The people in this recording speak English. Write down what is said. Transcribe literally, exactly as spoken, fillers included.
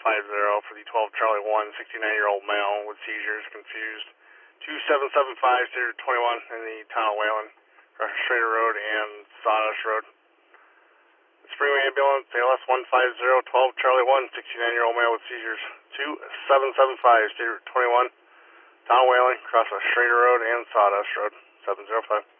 five zero for the twelve Charlie one, sixty-nine-year-old male with seizures, confused. two seven seven five, zero twenty-one in the town of Whalen, across Schrader Road and Sawdust Road. Springway Ambulance, A L S one five zero, twelve Charlie one, sixty-nine-year-old male with seizures. two seven seven five, zero twenty-one, town of Whalen, across Schrader Road and Sawdust Road, seven zero five.